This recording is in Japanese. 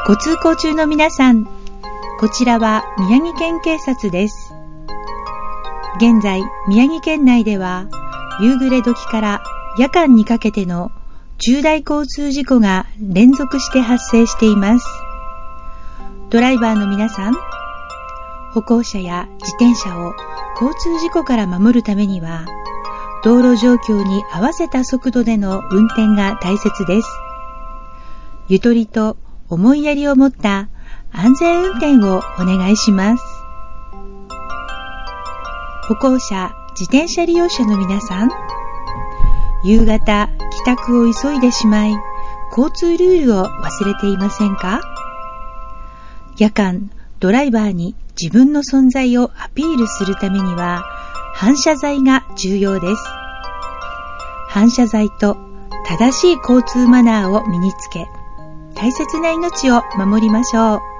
ご通行中の皆さん、こちらは宮城県警察です。現在、宮城県内では夕暮れ時から夜間にかけての重大交通事故が連続して発生しています。ドライバーの皆さん、歩行者や自転車を交通事故から守るためには、道路状況に合わせた速度での運転が大切です。ゆとりと思いやりを持った安全運転をお願いします。歩行者、自転車利用者の皆さん、夕方帰宅を急いでしまい、交通ルールを忘れていませんか？夜間、ドライバーに自分の存在をアピールするためには、反射材が重要です。反射材と正しい交通マナーを身につけ、大切な命を守りましょう。